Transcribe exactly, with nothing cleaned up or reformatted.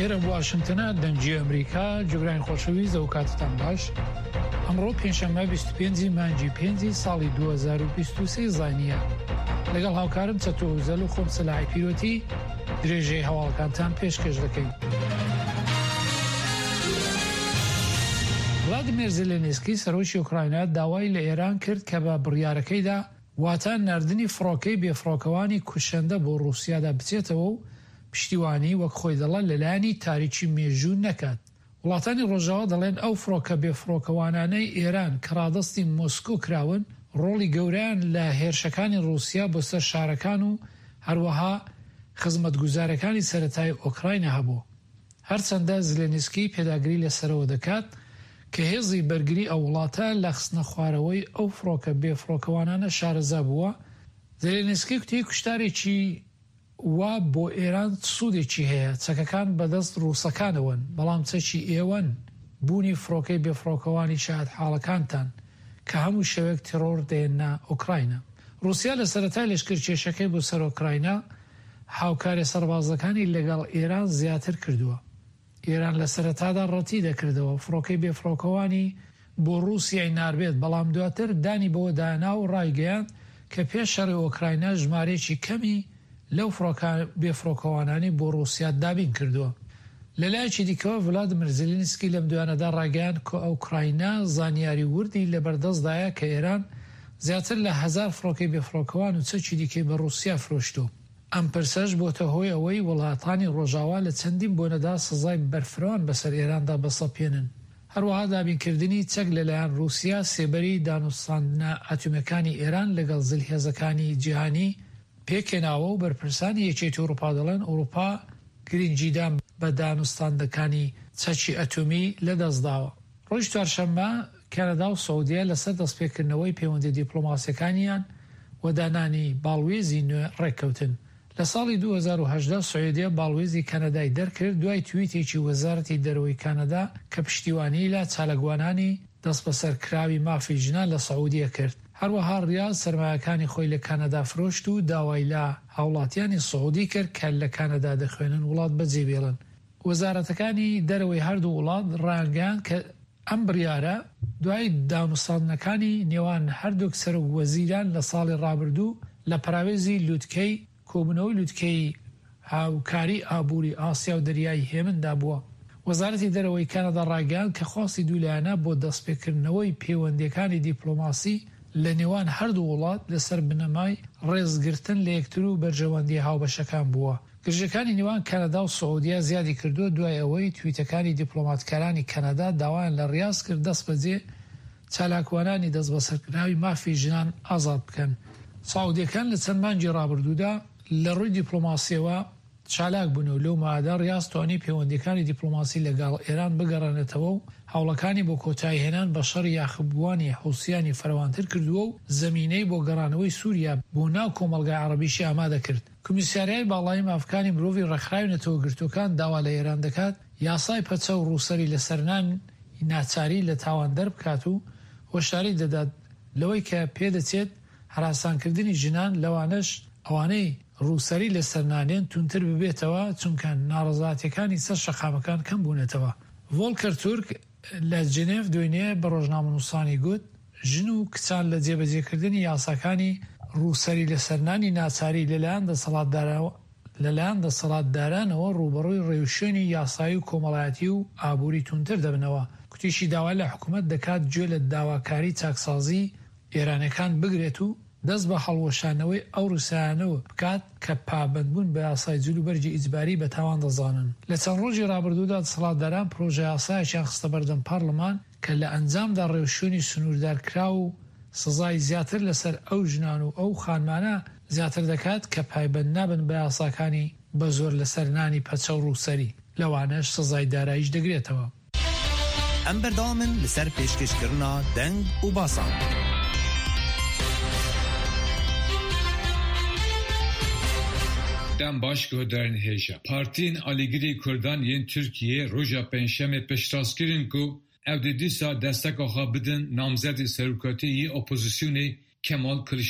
ئێرە واشنگتنە دەنگی ئەمریکا جبران خۆشەویست و کاتتان باش. ئەمڕۆ پێنجشەممە بیست و پێنجی مانگی پێنجی ساڵی دوو هەزار و بیست و سێ زانیە. لەگەڵ هاوکارم چەتۆ وزەل و خۆم سەلاحی پیرۆتی درێژەی هەواڵەکانتان پێشکەش دەکەین. ڤلادیمیر زێلێنسکی سەرۆکی ئوکراینە داوای لە ئێران کرد کە بە بڕیارەکەیدا واتە ناردنی فڕۆکەی بێفڕۆکەوانی کوشەندە بۆ ڕووسیادا بچێتەوە و پشتیوانی وەک خۆی دەڵێن لەلایەنی تاریکی مێژوو نەکات. وڵاتانی ڕۆژاوا دەڵێن ئەو فڕۆکە بێفڕۆکەوانانەی ئێران کە ڕادەستی مۆسکۆ کراون ڕۆڵی گەورەیان لە هێرشەکانی ڕووسیا بۆ سەر شارەکان و هەروەها خزمەتگوزارەکانی سەرەتای ئۆکراینە هەبوو. هەرچەندە زلێنسکی پێداگری لەسەرەوە دەکات کە هێزی بەرگری ئەو وڵاتە لە خستنە خوارەوەی ئەو فڕۆکە بێفڕۆکەوانانە شارەزا بووە. زلێنسکی کوتی کوشتارێکی وا بۆ ئێران سوودێکی هەیە، چەکەکان بەدەست ڕووسەکانەوەن، بەڵام چەکی ئێوەن بوونی فڕۆکەی بێفڕۆکەوانی شاهد حاڵەکانتان کە هەموو شەوێک تیرۆر دێننا ئوکراینە. رووسیا لە سەرەتای لەشکرکێشەکەی بۆ سەر ئوکراینە هاوکاری سەربازەکانی لەگەڵ ئێران زیاتر کردووە. ئێران لە سەرەتادا ڕەتی دەکردەوە فڕۆکەی بێفڕۆکەوانی بۆ رووسیای ناربێت، بەڵام دواتر دانی بەوە دانا و ڕایگەیان کە پێش شەڕی ئوکراینە ژمارەیەکی کەمی لەو بێفڕۆکەوانانی بۆ رووسیا دابین کردووە. لەلایەکی دیکەوە ڤلادیمیر زێلێنسکی لەم دوانەدا ڕاگەیان کە ئوکراینە زانیاری وردی لەبەردەستدایە کە ئێران زیاتر لە هەزار فڕۆکەی بێفڕۆکەوان و چەکی دیکەی بە رووسیا فرۆشتووە. ئەم پرسەش بۆتە هۆی ئەوەی وڵاتانی ڕۆژاوا لە چەندین بۆنەدا سزای بەرفرەوان بەسەر ئێراندا بەسەپێنن. هەروەها دابینکردنی چەک لەلایەن رووسیا سێبەری دانوستاندنە ئاتۆمیەکانی ئێران لەگەڵ زلهێزەکانی جیهانی پێکێناوە و بەرپرسانی یەکێتی ئەوروپا دەڵێن ئەوروپا گرنگیدان بە دانوستاندەکانی چەکی ئەتۆمی لەدەستداوە. ڕۆژی چوارشەممە کەنەدا و سعودیە لەسەر دەستپێکردنەوەی پەیوەندی دیپلۆماسیەکانیان و دانانی باڵوێزی نوێ ڕێککەوتن. لە ساڵی دوو هەزار و هەژدە سوێدیا باڵوێزی کەنەدای دەرکرد دوای تویتێکی وەزارەتی دەرەوەی کەنەدا کە پشتیوانی لە چالەگوانانی دەست بەسەرکراوی مافی ژنان لە سعودیە کرد. هەروەها ڕیاض سەرمایەکانی خۆی لە کەنەدا فرۆشت و داوای لە هاوڵاتیانی سعودی کرد کە لە کەنەدا دەخوێنن وڵات بەجێبێڵن. وەزارەتەکانی دەرەوەی هەردوو وڵات ڕایگەیان کە ئەم بڕیارە دوای داونوستاندنەکانی نێوان هەردووک سەرۆک وەزیران لە ساڵی ڕابردوو لە پراوێزی لووتکەی کۆبنەوەی لووتکەی هاوکاری ئابووری ئاسیا و دەریای هێمندا بووە. وەزارەتی دەرەوەی کەنەدا ڕایگەیان کە خواستی دوولایەنە بۆ دەستپێکردنەوەی پەیوەندیەکانی دیپلۆماسی لە نێوان هەردوو وڵات لەسەر بنەمای ڕێزگرتن لە یەکتر و بەرژەوەندی هاوبەشەکان بووە. گرژەکانی نێوان کەنەدا و سعودیا زیادی کردووە دوای ئەوەی تویتەکانی دیپلۆماتکارانی کەنەدا داوایان لە ڕیاض کرد دەست بەجێ چالاکوانانی دەست بەسەرکراوی مافی ژنان ئازاد بکەن. سعودیەکان لە چەند مانگی ڕابردوودا لە ڕووی دیپلۆماسیەوە چالاک بوون و لەو مادە ڕیاض توانی پەیوەندیەکانی دیپلۆماسی لەگەڵ ئێران بگەڕێنێتەوە و هەوڵەکانی بۆ کۆتایی هێنان بە شەڕی یاخبووانی حوسیانی فراوانتر کردووە و زەمینەی بۆ گەڕانەوەی سووریا بۆ ناو کۆمەلگای عەرەبیشی ئامادە کرد. کمیسیاریای باڵای مافەکانی مرۆڤی ڕێکخراوی نەتەوەگرتوەکان داوا لە ئێران دەکات یاسای پەچە و ڕووسەری لەسەرنان ناچاری لە تاوان دەربکات و هۆشداری دەدات لەوەی کە پێدەچێت هەراسانکردنی ژنان لەوانەش ئەوانەی ڕووسەری لەسەرنانێن تونتر ببێتەوە چونکە ناڕەزاتیەکانی سەر شەقامەکان کەم بوونێتەوە. ڤۆلکەر تورک لە جنێڤ دوێنێ بە ڕۆژنامەنووسانی گوت ژن و کچان لە جێبەجێکردنی یاساکانی ڕووسەری لەسەرنانی ناچاری لەلایەن دەسەڵاتدارانەوە ڕوبەڕووی ڕێوشێنی یاسایی و کۆمەڵایەتی و ئابووری تونتر دەبنەوە. کوتیشی داوا لە حکوومەت دەکات گوێ لە داواکاری چاکسازی ئێرانەکان بگرێت و دەست بە هەڵوەشانەوەی ئەو رووسیانەوە بکات کە پابندبوون بە یاسای جلوبەرجی ئیجباری بە تاوان دەزانن. لە چەند ڕۆژی ڕابردوودا دەسەڵاتداران پرۆژە یاسایەکیان خستە بەردەم پارلەمان کە لە ئەنجامدا ڕێوشێنی سنووردارکرا و سزای زیاتر لەسەر ئەو ژنان و ئەو خانمانە زیاتر دەکات کە پایبەند نابن بە یاساکانی بە زۆر لەسەر نانی پەچە و ڕووسەری، لەوانەش سزای داراییش دەگرێتەوە. ئەم بەردەوامن لەسەر پێشکەشکردنا دەنگ و باسان. دم باش گودرن هیجا پارتین آلیگری کردان ین ترکیه روژا پنجشنبه پشتاس کردن کو او دیسا دستک آخا بدن نامزد سرکاتی اپوزیسیونی کمال کلیچدارۆڤ